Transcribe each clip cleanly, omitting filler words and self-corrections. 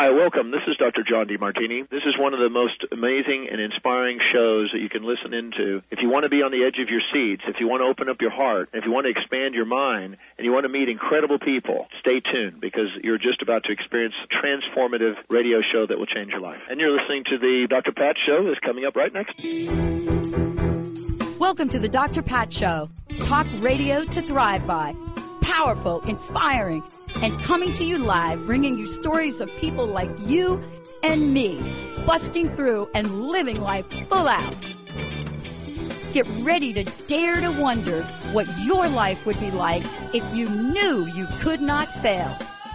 Hi, welcome. This is Dr. John DeMartini. This is one of the most amazing and inspiring shows that you can listen into. If you want to be on the edge of your seats, if you want to open up your heart, if you want to expand your mind, and you want to meet incredible people, stay tuned because you're just about to experience a transformative radio show that will change your life. And you're listening to the Dr. Pat Show that's coming up right next. Welcome to the Dr. Pat Show. Talk radio to thrive by. Powerful, inspiring, and coming to you live, bringing you stories of people like you and me, busting through and living life full out. Get ready to dare to wonder what your life would be like if you knew you could not fail.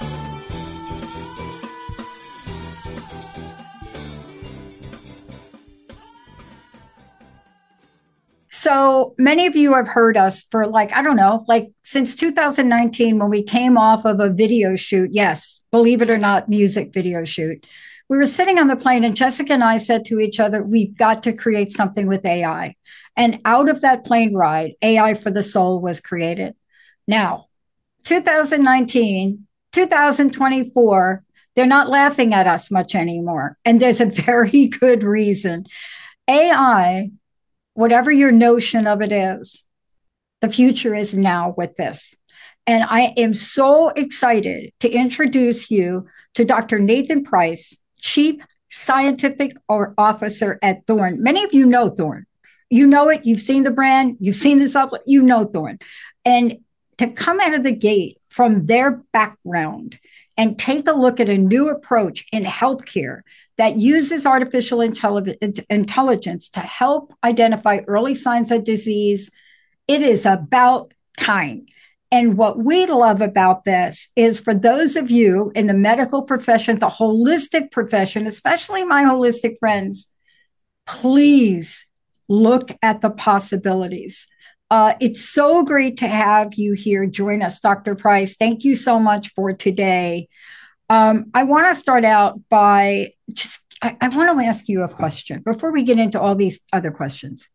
So many of you have heard us for since 2019 when we came off of a video shoot. Yes, believe it or not, music video shoot. We were sitting on the plane and Jessica and I said to each other, we've got to create something with AI. And out of that plane ride, AI for the Soul was created. Now, 2019, 2024, they're not laughing at us much anymore. And there's a very good reason. AI, whatever your notion of it is, the future is now with this. And I am so excited to introduce you to Dr. Nathan Price, Chief Scientific Officer at Thorne. Many of you know Thorne. You know it. You've seen the brand. You've seen the supplement. You know Thorne. And to come out of the gate from their background and take a look at a new approach in healthcare that uses artificial intelligence to help identify early signs of disease, it is about time. And what we love about this is for those of you in the medical profession, the holistic profession, especially my holistic friends, please look at the possibilities. It's so great to have you here. Join us, Dr. Price. Thank you so much for today. I want to start out by I want to ask you a question before we get into all these other questions.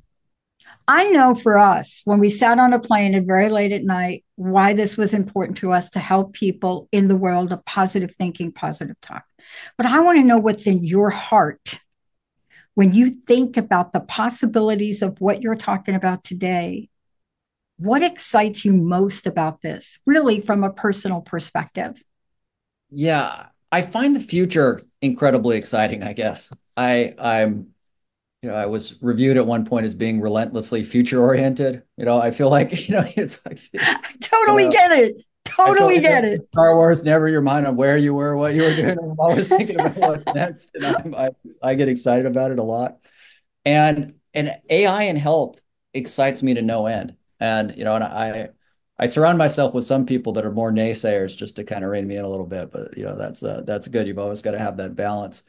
I know for us, when we sat on a plane at very late at night, why this was important to us to help people in the world of positive thinking, positive talk. But I want to know what's in your heart when you think about the possibilities of what you're talking about today. What excites you most about this, really from a personal perspective? Yeah, I find the future incredibly exciting, I guess. I was reviewed at one point as being relentlessly future oriented. I feel like, it's like I totally get it. Totally get it. Star Wars, never your mind on where you were, what you were doing. I'm always thinking about what's next. And I get excited about it a lot. And AI in health excites me to no end. And I surround myself with some people that are more naysayers just to kind of rein me in a little bit, but that's good. You've always got to have that balance.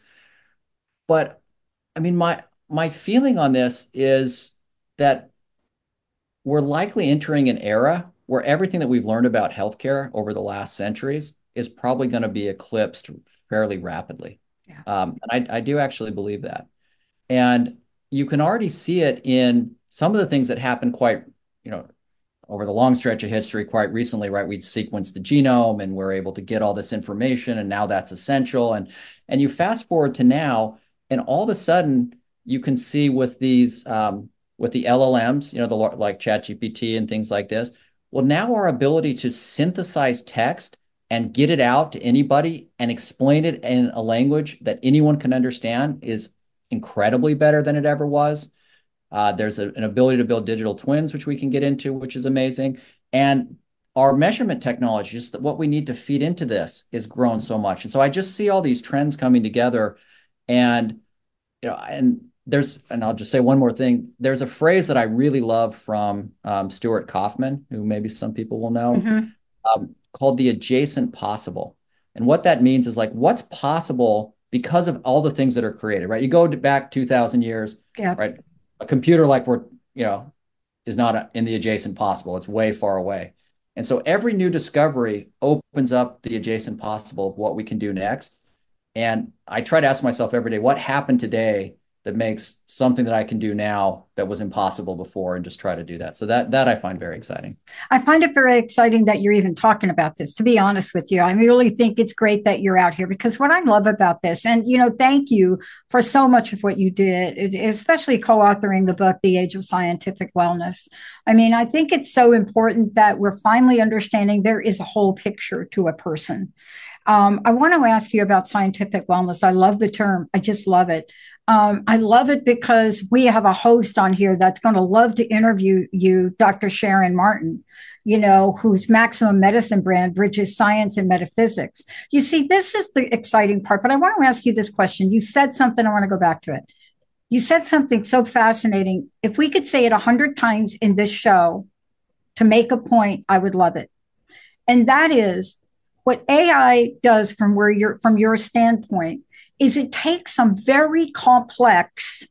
But I mean, my feeling on this is that we're likely entering an era where everything that we've learned about healthcare over the last centuries is probably going to be eclipsed fairly rapidly. Yeah. And I do actually believe that. And you can already see it in some of the things that happened quite, over the long stretch of history, quite recently, right? We'd sequenced the genome and we're able to get all this information, and now that's essential. And you fast forward to now, and all of a sudden you can see with these with the LLMs, like ChatGPT and things like this. Well, now our ability to synthesize text and get it out to anybody and explain it in a language that anyone can understand is incredibly better than it ever was. There's an ability to build digital twins, which we can get into, which is amazing. And our measurement technology, just what we need to feed into this, is grown so much. And so I just see all these trends coming together. And, and I'll just say one more thing. There's a phrase that I really love from Stuart Kaufman, who maybe some people will know, called the adjacent possible. And what that means is what's possible because of all the things that are created, right? You go back 2,000 years, right? A computer is not in the adjacent possible. It's way far away. And so every new discovery opens up the adjacent possible of what we can do next. And I try to ask myself every day, what happened today that makes something that I can do now that was impossible before and just try to do that. So that I find very exciting. I find it very exciting that you're even talking about this, to be honest with you. I really think it's great that you're out here, because what I love about this, and, thank you for so much of what you did, especially co-authoring the book, The Age of Scientific Wellness. I mean, I think it's so important that we're finally understanding there is a whole picture to a person. I want to ask you about scientific wellness. I love the term. I just love it. I love it because we have a host on here that's going to love to interview you, Dr. Sharon Martin, whose Maximum Medicine brand bridges science and metaphysics. You see, this is the exciting part, but I want to ask you this question. You said something, I want to go back to it. You said something so fascinating. If we could say it 100 times in this show to make a point, I would love it. And that is what AI does from your standpoint is it takes some very complex,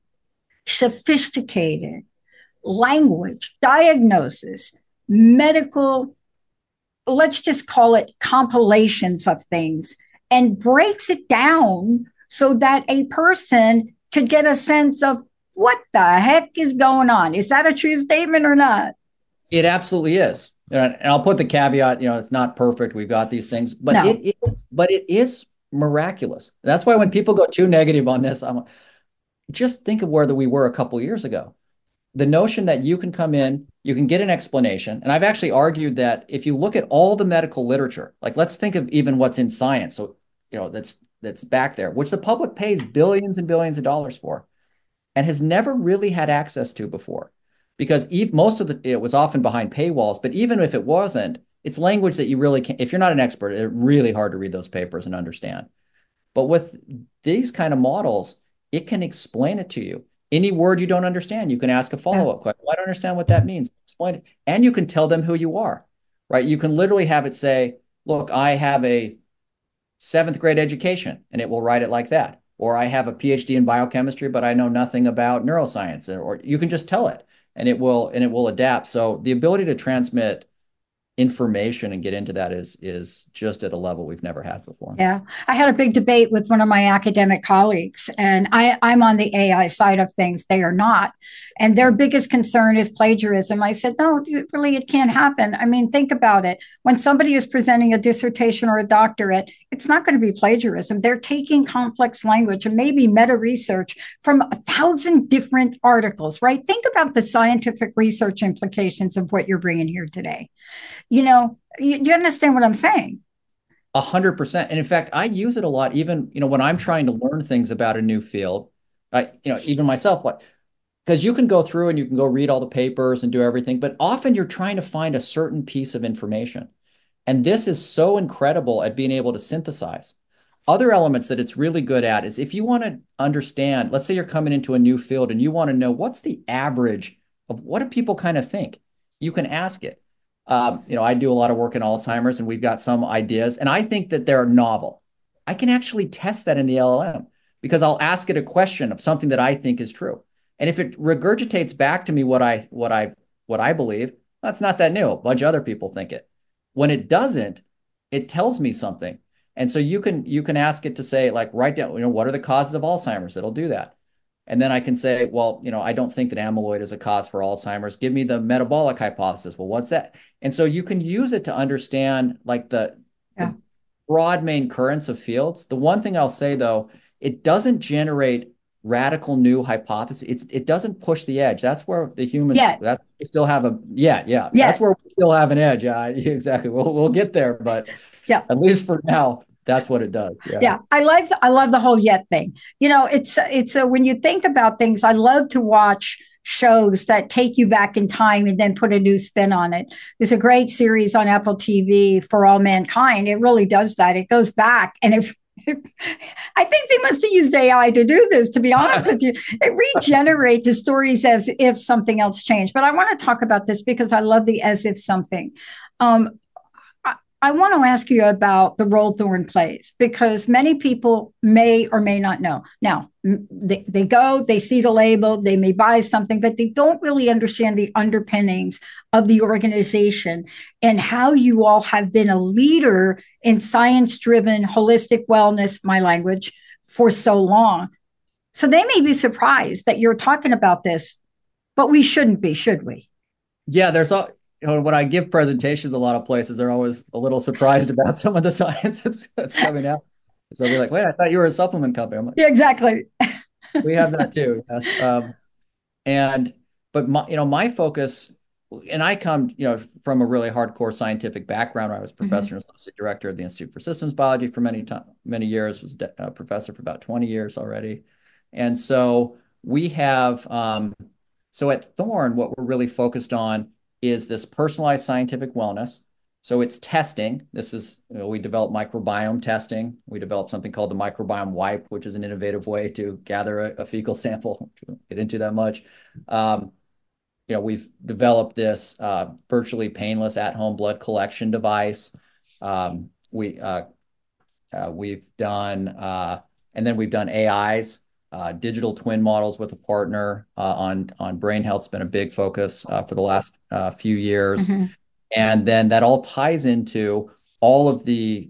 sophisticated language, diagnosis, medical, let's just call it compilations of things, and breaks it down so that a person could get a sense of what the heck is going on. Is that a true statement or not? It absolutely is. And I'll put the caveat, it's not perfect. We've got these things, but no. it is miraculous. That's why when people go too negative on this, I'm like, just think of where we were a couple of years ago. The notion that you can come in, you can get an explanation. And I've actually argued that if you look at all the medical literature, like let's think of even what's in science. So, that's back there, which the public pays billions and billions of dollars for and has never really had access to before. Because most of it was often behind paywalls, but even if it wasn't, it's language that you really can't, if you're not an expert, it's really hard to read those papers and understand. But with these kind of models, it can explain it to you. Any word you don't understand, you can ask a follow-up question. I don't understand what that means. Explain it. And you can tell them who you are, right? You can literally have it say, look, I have a 7th grade education, and it will write it like that. Or I have a PhD in biochemistry, but I know nothing about neuroscience. Or you can just tell it. And it will adapt. So the ability to transmit information and get into that is just at a level we've never had before. Yeah. I had a big debate with one of my academic colleagues, and I'm on the AI side of things. They are not. And their biggest concern is plagiarism. I said, no, really, it can't happen. I mean, think about it. When somebody is presenting a dissertation or a doctorate, it's not going to be plagiarism. They're taking complex language and maybe meta research from 1,000 different articles, right? Think about the scientific research implications of what you're bringing here today. You understand what I'm saying? 100%. And in fact, I use it a lot, even, when I'm trying to learn things about a new field, even myself, because you can go through and you can go read all the papers and do everything, but often you're trying to find a certain piece of information. And this is so incredible at being able to synthesize. Other elements that it's really good at is if you want to understand, let's say you're coming into a new field and you want to know what's the average of what do people kind of think, you can ask it. I do a lot of work in Alzheimer's, and we've got some ideas, and I think that they're novel. I can actually test that in the LLM because I'll ask it a question of something that I think is true. And if it regurgitates back to me what I believe, that's not that new. A bunch of other people think it. When it doesn't, it tells me something. And so you can ask it to say, like, write down, what are the causes of Alzheimer's? It'll do that. And then I can say, well, I don't think that amyloid is a cause for Alzheimer's. Give me the metabolic hypothesis. Well, what's that? And so you can use it to understand like the broad main currents of fields. The one thing I'll say, though, it doesn't generate radical new hypotheses. It doesn't push the edge. That's where the humans still have that's where we still have an edge. Yeah, exactly. We'll get there, but at least for now, that's what it does. Yeah. I love the whole yet thing. It's when you think about things, I love to watch shows that take you back in time and then put a new spin on it. There's a great series on Apple TV, For All Mankind. It really does that. It goes back, and I think they must have used AI to do this, to be honest with you. It regenerates the stories as if something else changed. But I want to talk about this because I love the as if something. I want to ask you about the role Thorne plays, because many people may or may not know. Now, they go, they see the label, they may buy something, but they don't really understand the underpinnings of the organization and how you all have been a leader in science-driven, holistic wellness, my language, for so long. So they may be surprised that you're talking about this but we shouldn't be, should we? Yeah, there's all, when I give presentations, a lot of places, they're always a little surprised about some of the science that's coming out. So they'll be like, wait, I thought you were a supplement company. I'm like, Yeah, exactly. we have that too. Yes. And, but my focus, and I come, from a really hardcore scientific background. I was professor and associate director of the Institute for Systems Biology for many years, was a professor for about 20 years already. And so we have, so at Thorne, what we're really focused on is this personalized scientific wellness. So it's testing. This is, we develop microbiome testing. We developed something called the microbiome wipe, which is an innovative way to gather a fecal sample. We won't get into that much. We've developed this virtually painless at-home blood collection device. We've done, and then we've done AIs, digital twin models with a partner on brain health. Has been a big focus for the last few years. And then that all ties into all the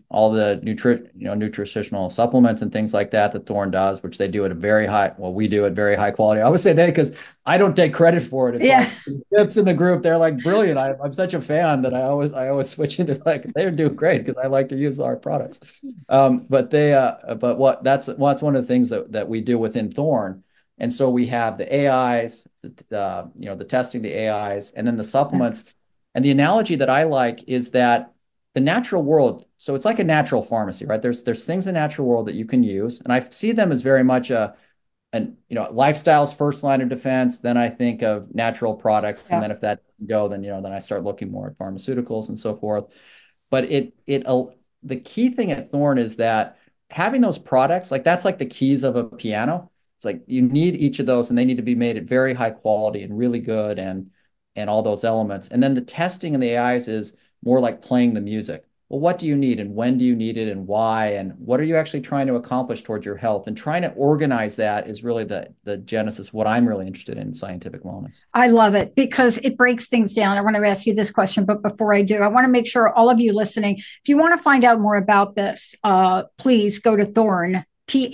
nutritional supplements and things like that Thorne does, which they do at we do at very high quality. I always say they, because I don't take credit for it. It's like the tips in the group, they're like brilliant. I'm such a fan that I always switch into like, they're doing great because I like to use our products. That's one of the things that we do within Thorne. And so we have the AIs, the testing, the AIs, and then the supplements. And the analogy that I like is that the natural world, so it's like a natural pharmacy, right? There's things in the natural world that you can use, and I see them as very much lifestyle's first line of defense. Then I think of natural products, and then if that doesn't go, then I start looking more at pharmaceuticals and so forth. But the key thing at Thorne is that having those products, like that's like the keys of a piano. It's like you need each of those, and they need to be made at very high quality and really good, and all those elements. And then the testing and the AIs is more like playing the music. Well, what do you need, and when do you need it, and why, and what are you actually trying to accomplish towards your health? And trying to organize that is really the genesis, what I'm really interested in scientific wellness. I love it because it breaks things down. I want to ask you this question, but before I do, I want to make sure all of you listening, if you want to find out more about this, please go to Thorne,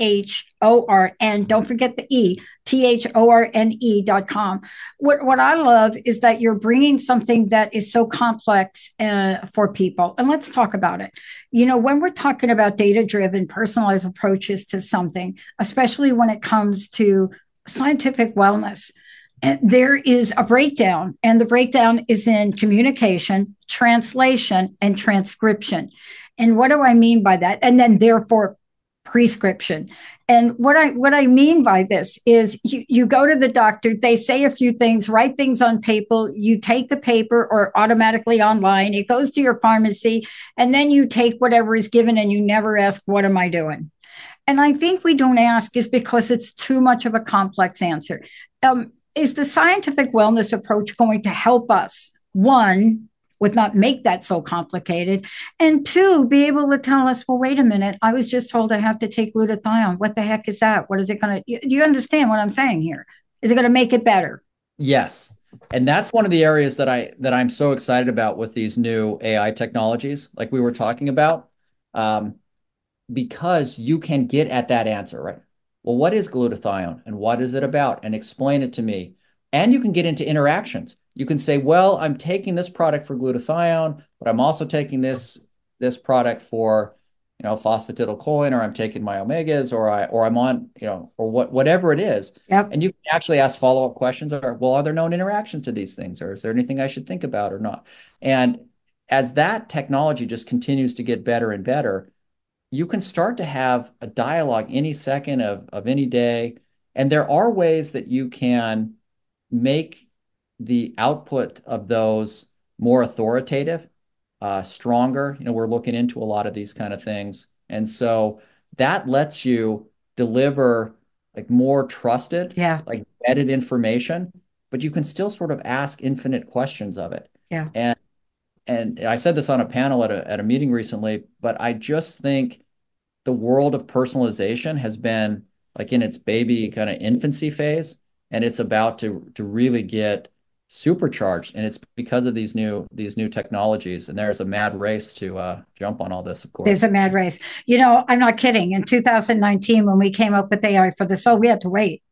THORN. Don't forget the E, THORNE.com. What I love is that you're bringing something that is so complex for people. And let's talk about it. When we're talking about data-driven, personalized approaches to something, especially when it comes to scientific wellness, there is a breakdown, and the breakdown is in communication, translation, and transcription. And what do I mean by that? And then therefore prescription. And what I mean by this is you go to the doctor, they say a few things, write things on paper, you take the paper or automatically online, it goes to your pharmacy, and then you take whatever is given and you never ask, what am I doing? And I think we don't ask is because it's too much of a complex answer. Is the scientific wellness approach going to help us, one, would not make that so complicated, and two, be able to tell us, well, wait a minute, I was just told I have to take glutathione. What the heck is that? What is it going to, do you understand what I'm saying here? Is it going to make it better? Yes. And that's one of the areas that I'm so excited about with these new AI technologies, like we were talking about, because you can get at that answer, right? Well, what is glutathione and what is it about? And explain it to me. And you can get into interactions. You can say, well, I'm taking this product for glutathione, but I'm also taking this product for, phosphatidylcholine, or I'm taking my omegas, or I'm on, or whatever it is. Yep. And you can actually ask follow-up questions, or, well, are there known interactions to these things, or is there anything I should think about or not? And as that technology just continues to get better and better, you can start to have a dialogue any second of any day. And there are ways that you can make the output of those more authoritative, stronger. We're looking into a lot of these kind of things. And so that lets you deliver like more trusted, like vetted information, but you can still sort of ask infinite questions of it. Yeah. And I said this on a panel at a meeting recently, but I just think the world of personalization has been like in its baby kind of infancy phase, and it's about to really get supercharged, and it's because of these new technologies. And there's a mad race to jump on all this, of course. There's a mad race. I'm not kidding. In 2019, when we came up with AI for the soul, we had to wait.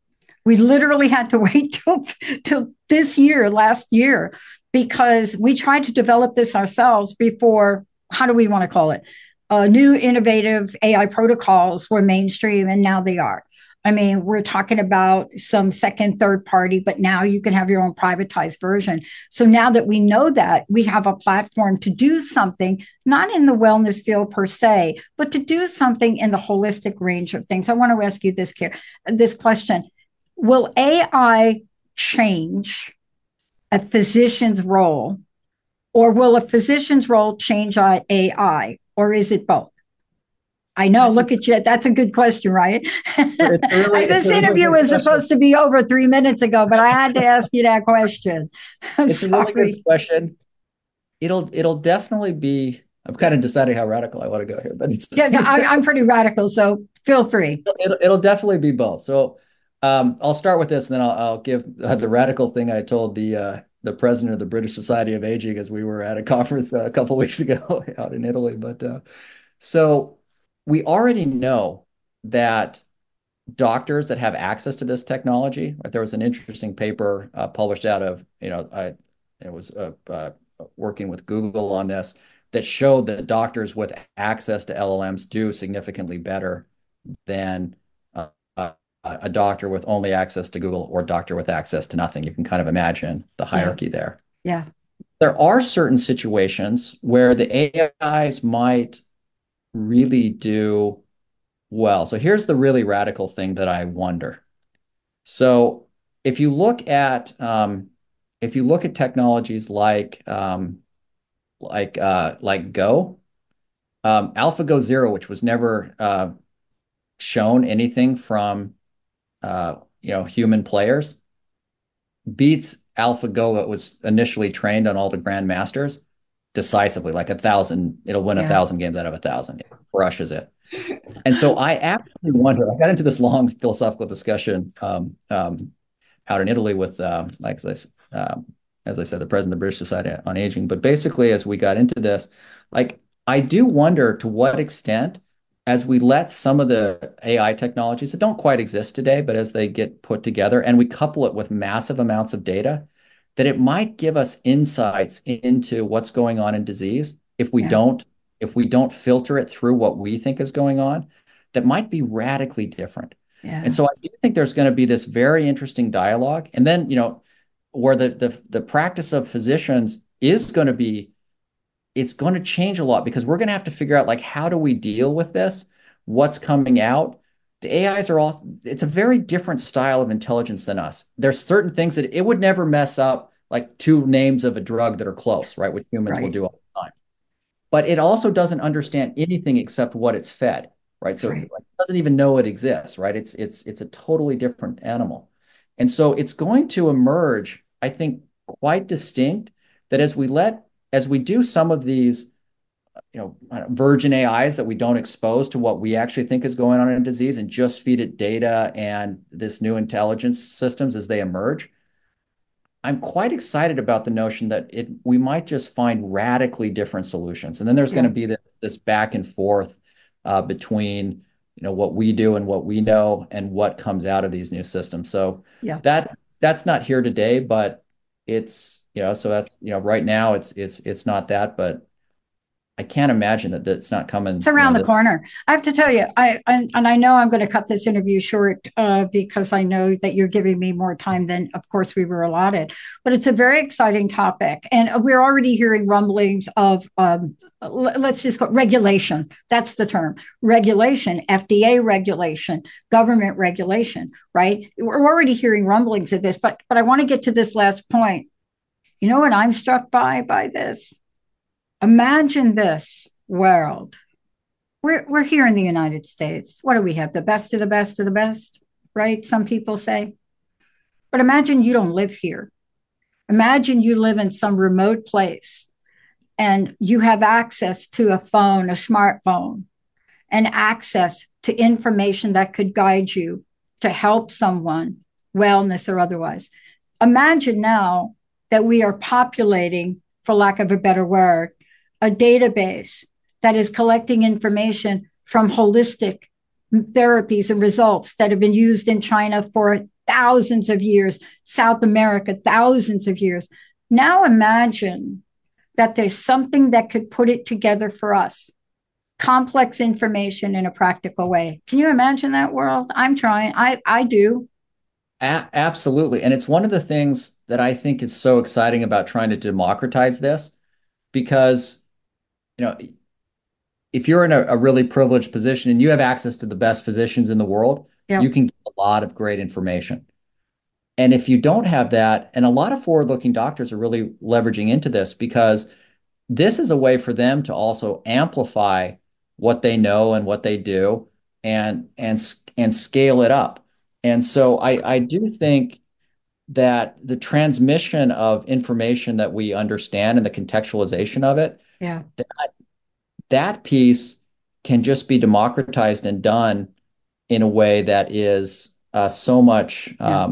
We literally had to wait till this year, last year, because we tried to develop this ourselves before, how do we want to call it? New innovative AI protocols were mainstream, and now they are. I mean, we're talking about some second, third party, but now you can have your own privatized version. So now that we know that, we have a platform to do something, not in the wellness field per se, but to do something in the holistic range of things. I want to ask you this question. Will AI change a physician's role, or will a physician's role change AI, or is it both? I know, look at you. That's a good question, right? This interview was supposed to be over 3 minutes ago, but I had to ask you that question. It's a really good question. It'll definitely be, I'm kind of deciding how radical I want to go here, but I'm pretty radical, so feel free. It'll definitely be both. So I'll start with this, and then I'll give the radical thing I told the president of the British Society of Aging as we were at a conference a couple of weeks ago out in Italy. But so we already know that doctors that have access to this technology, right, there was an interesting paper published out of, I was working with Google on this, that showed that doctors with access to LLMs do significantly better than a doctor with only access to Google or doctor with access to nothing. You can kind of imagine the hierarchy there. Yeah. There are certain situations where the AIs might really do well. So here's the really radical thing that I wonder. So if you look at technologies like Go, AlphaGo Zero, which was never shown anything from human players, beats AlphaGo that was initially trained on all the grandmasters decisively, like 1,000. It'll win 1,000 games out of 1,000. It crushes it. And so I actually wonder, I got into this long philosophical discussion out in Italy with, as I said, the president of the British Society on Aging. But basically, as we got into this, I do wonder to what extent, as we let some of the AI technologies that don't quite exist today, but as they get put together and we couple it with massive amounts of data, that it might give us insights into what's going on in disease if we don't filter it through what we think is going on, that might be radically different. Yeah. And so I do think there's going to be this very interesting dialogue. And then, where the practice of physicians is going to be, it's going to change a lot, because we're going to have to figure out, how do we deal with this? What's coming out? The AIs it's a very different style of intelligence than us. There's certain things that it would never mess up, like two names of a drug that are close, right? Which humans will do all the time. But it also doesn't understand anything except what it's fed, right? So it doesn't even know it exists, right? It's a totally different animal. And so it's going to emerge, I think, quite distinct, that as we do some of these virgin AIs that we don't expose to what we actually think is going on in disease and just feed it data and this new intelligence systems as they emerge, I'm quite excited about the notion that we might just find radically different solutions. And then there's going to be this back and forth between what we do and what we know and what comes out of these new systems. So that's not here today, but it's so that's right now it's not that, but I can't imagine that that's not coming. It's around the corner. I have to tell you, I know I'm going to cut this interview short because I know that you're giving me more time than, of course, we were allotted. But it's a very exciting topic, and we're already hearing rumblings of let's just go regulation. That's the term: regulation, FDA regulation, government regulation. Right? We're already hearing rumblings of this, but I want to get to this last point. You know what I'm struck by this? Imagine this world. We're here in the United States. What do we have? The best of the best of the best, right? Some people say. But imagine you don't live here. Imagine you live in some remote place and you have access to a phone, a smartphone, and access to information that could guide you to help someone, wellness or otherwise. Imagine now that we are populating, for lack of a better word, a database that is collecting information from holistic therapies and results that have been used in China for thousands of years, South America, thousands of years. Now imagine that there's something that could put it together for us. Complex information in a practical way. Can you imagine that world? I'm trying. I do. Absolutely. And it's one of the things that I think is so exciting about trying to democratize this, because, if you're in a really privileged position and you have access to the best physicians in the world, you can get a lot of great information. And if you don't have that, and a lot of forward-looking doctors are really leveraging into this, because this is a way for them to also amplify what they know and what they do and scale it up. And so I do think that the transmission of information that we understand and the contextualization of it, that piece can just be democratized and done in a way that is so much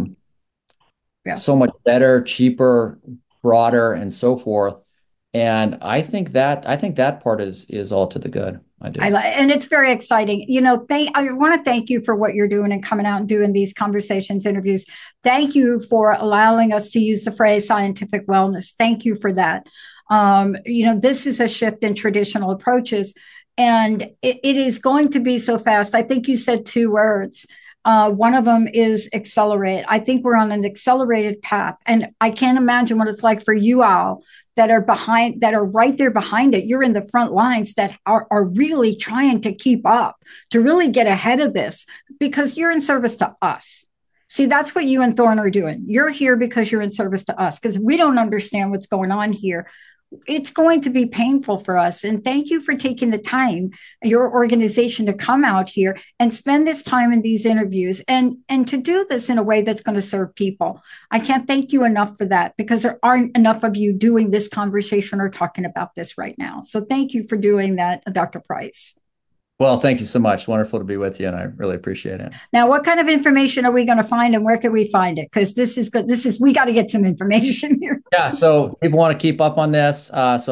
better, cheaper, broader, and so forth. And I think that part is all to the good. I do. And it's very exciting. I want to thank you for what you're doing and coming out and doing these conversations, interviews. Thank you for allowing us to use the phrase scientific wellness. Thank you for that. This is a shift in traditional approaches, and it is going to be so fast. I think you said 2 words. One of them is accelerate. I think we're on an accelerated path, and I can't imagine what it's like for you all that are right there behind it. You're in the front lines that are really trying to keep up, to really get ahead of this, because you're in service to us. See, that's what you and Thorne are doing. You're here because you're in service to us, because we don't understand what's going on here. It's going to be painful for us. And thank you for taking the time, your organization, to come out here and spend this time in these interviews and to do this in a way that's going to serve people. I can't thank you enough for that, because there aren't enough of you doing this conversation or talking about this right now. So thank you for doing that, Dr. Price. Well, thank you so much. Wonderful to be with you, and I really appreciate it. Now, what kind of information are we going to find, and where can we find it? Because this is good. We got to get some information here. Yeah, so people want to keep up on this.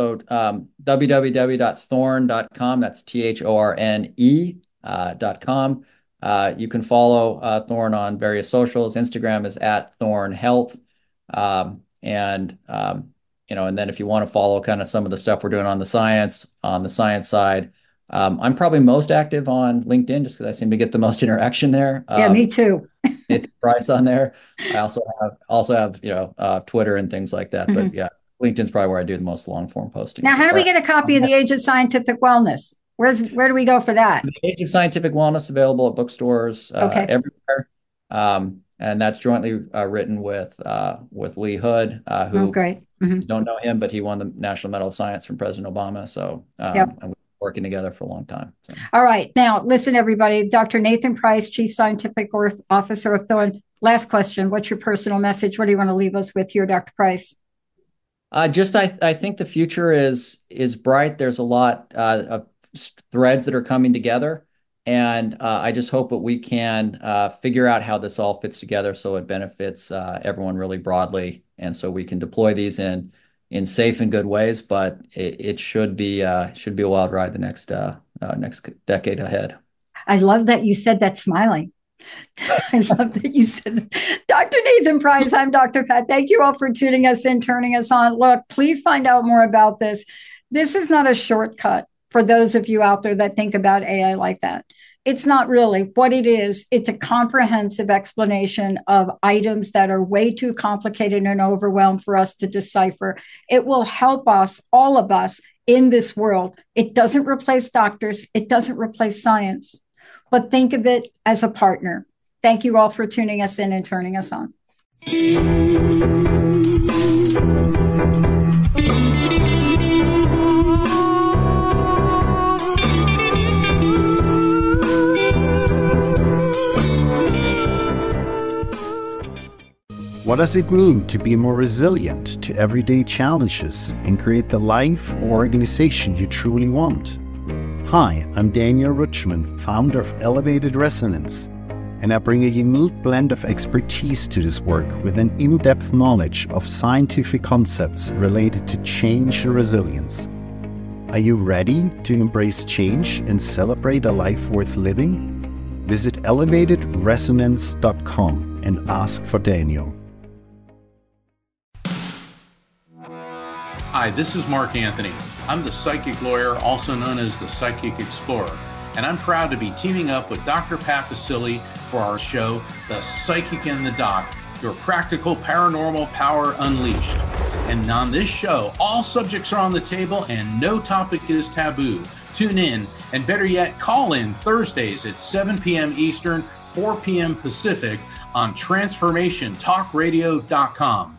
www.thorne.com. That's THORNE.com. You can follow Thorne on various socials. Instagram is @ThorneHealth. And then if you want to follow kind of some of the stuff we're doing on the science side, I'm probably most active on LinkedIn, just because I seem to get the most interaction there. Yeah, me too. Nathan Price on there. I also have Twitter and things like that. Mm-hmm. But yeah, LinkedIn's probably where I do the most long form posting. Now, how do we get a copy of The Age of Scientific Wellness? Where do we go for that? The Age of Scientific Wellness, available at bookstores everywhere. And that's jointly written with Lee Hood, who great. Mm-hmm. You don't know him, but he won the National Medal of Science from President Obama. So and we've been working together for a long time. So. All right. Now, listen, everybody. Dr. Nathan Price, Chief Scientific Officer of Thorne. Last question. What's your personal message? What do you want to leave us with here, Dr. Price? I think the future is bright. There's a lot of threads that are coming together. And I just hope that we can figure out how this all fits together so it benefits everyone really broadly. And so we can deploy these in safe and good ways, but it should be a wild ride the next decade ahead. I love that you said that smiling. I love that you said that. Dr. Nathan Price, I'm Dr. Pat. Thank you all for tuning us in, turning us on. Look, please find out more about this. This is not a shortcut for those of you out there that think about AI like that. It's not really. What it is, it's a comprehensive explanation of items that are way too complicated and overwhelmed for us to decipher. It will help us, all of us, in this world. It doesn't replace doctors. It doesn't replace science. But think of it as a partner. Thank you all for tuning us in and turning us on. What does it mean to be more resilient to everyday challenges and create the life or organization you truly want? Hi, I'm Daniel Rutschman, founder of Elevated Resonance, and I bring a unique blend of expertise to this work with an in-depth knowledge of scientific concepts related to change and resilience. Are you ready to embrace change and celebrate a life worth living? visit elevatedresonance.com and ask for Daniel. Hi, this is Mark Anthony. I'm the psychic lawyer, also known as the Psychic Explorer, and I'm proud to be teaming up with Dr. Pat Baccili for our show, The Psychic and the Doc, your practical paranormal power unleashed. And on this show, all subjects are on the table and no topic is taboo. Tune in, and better yet, call in Thursdays at 7 p.m. Eastern, 4 p.m. Pacific on TransformationTalkRadio.com.